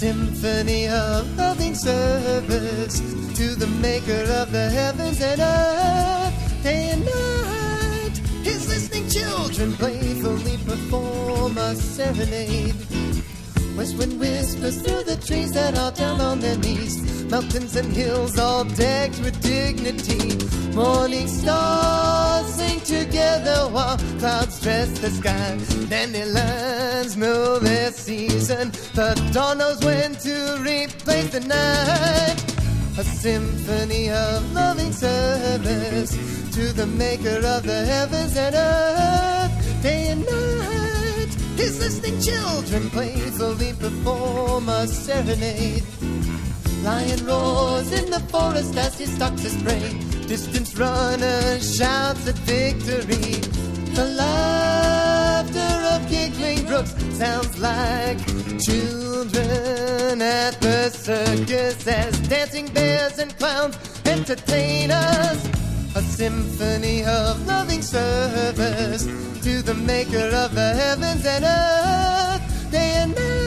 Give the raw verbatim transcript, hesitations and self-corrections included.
symphony of loving service to the maker of the heavens and earth. Day and night, his listening children playfully perform a serenade. West wind whispers through the trees that are down on their knees. Mountains and hills all decked with dignity. Morning stars sing together while clouds dress the sky. Dandelions know their season. The dawn knows when to replace the night. A symphony of loving service to the maker of the heavens and earth. Day and night, his listening children playfully perform a serenade. Lion roars in the forest as he stalks his prey. Distant runner shouts at victory. The laughter of giggling brooks sounds like children at the circus as dancing bears and clowns entertain us. A symphony of loving service to the maker of the heavens and earth. Day and night,